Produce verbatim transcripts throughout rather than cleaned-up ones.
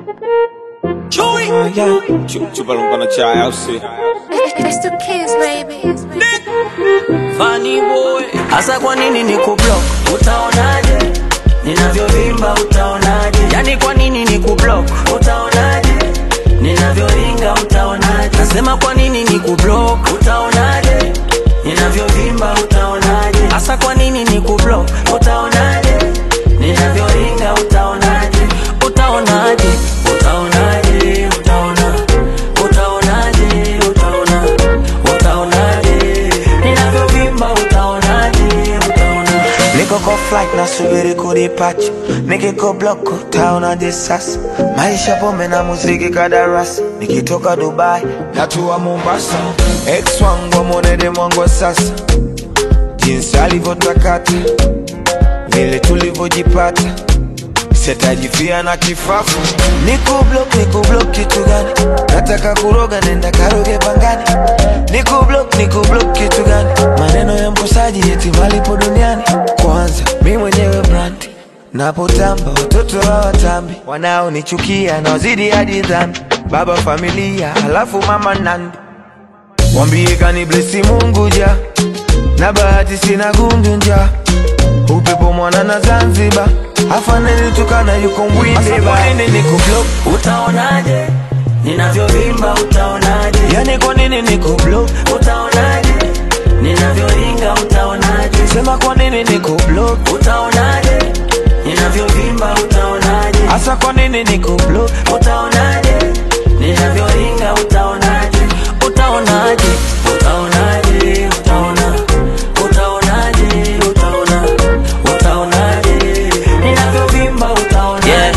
Chewy. Uh, yeah. Chupa lumpa chai, I'll see. It's the kids, baby. Funny boy. Asa kwa nini nikublock? Utaonaje? Ninavyovimba utaonaje? Yani kwa nini nikublock? Utaonaje? Ninavyoringa utaonaje? Nasema kwa nini nikublock? Utaonaje? Ninavyovimba utaonaje? Asa kwa nini nikublock? Utaonaje? Ninavyoringa utaonaje? Utaonaje? Utaonaje? Utaona. Utaonaje? Utaona. Utaonaje? Ninavyovimba utaonaje? Utaona. Niko kwa flight na subiri kudipacha, nikiko block utaonaje sasa? Maisha pombe na muziki kadarasi, nikitoka Dubai natua Mombasa. Ex wangu monede mwangu sasa, jinsi alivyotakata, vile tulivyojipata, sitajifia na kifafu. Niko block, niko block kitu gani? Nataka kuroga nenda karoge pangani. Niko block, niko block kitu gani? Maneno ya mkosaji eti malipo duniani. Kwanza mimi mwenyewe brand, napotamba watoto hawatambi, wanaonichukia na wazidi hadi dhambi. Baba familia halafu mama nandi, wambie kani blessi Mungu ja, na bahati sina gundu nja. Upepo mwana na Zanzibar, afaneni tukana yuko mwinde ba. Nini niko block? Utaonaje? Ninavyovimba utaonaje? Yani kwa nini niko block? Utaonaje? Ninavyoringa utaonaje? Sema kwa nini niko block? Utaonaje? Ninavyovimba utaonaje? Asa kwa nini niko block? Utaonaje? Ninavyoringa utaonaje? Utaonaje? Utaonaje? Utaona. Utaonaje? Utaona. Utaonaje? Ninavyovimba utaonaje? Yeah.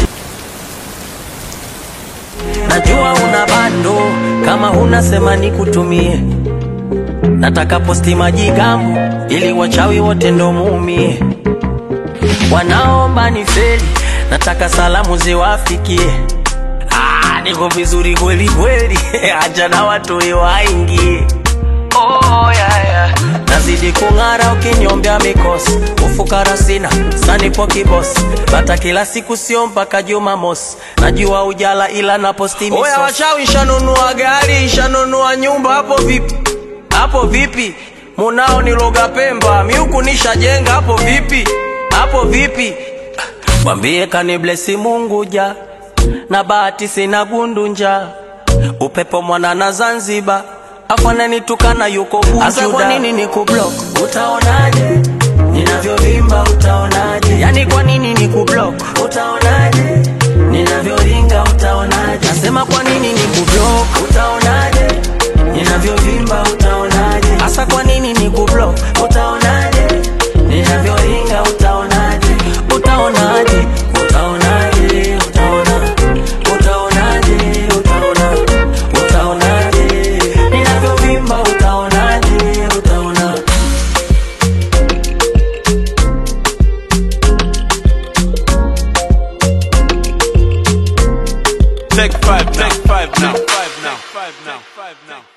Najua una bando, kama huna sema nikutumie. Nataka posti majigambo, ili wachawi wote ndo muumie. Wanaomba ni feli, nataka salamu ziwafikie. Ah, niko vizuri kweli kweli, acha na watu waingie. Oh yeah yeah. Nazidi kungara ukinyombea mikosi, ufukara sina, sanipo kibosi. Bata kila siku sio mpaka Jumamosi, najua ujala ila na posti misosi. Oya wachawi shanunua gari, shanunua nyumba, hapo vipi? Hapo vipi? Munao niloga Pemba, miuku nishajenga, hapo vipi? Hapo vipi? Mwambie kani blessi Mungu ja, na bahati sina gundu nja. Upepo mwana na Zanzibar, afanani tukana yuko Bujuda. Asa kwa nini nikublock? Utaonaje? Ninavyovimba utaonaje? Yani kwa nini nikublock? Utaonaje? Ninavyoringa utaonaje? Nasema kwa nini nikublock? Utaonaje? Ninavyovimba utaonaje? Asa kwa nini nikublock? Utaonaje? Ninavyoringa utaonaje? Utaonaje? Utaonaje? Utaona. Utaonaje? Utaona. Utaonaje? Ninavyovimba utaonaje? Utaona. Take five, take five now, five now, five now, five now.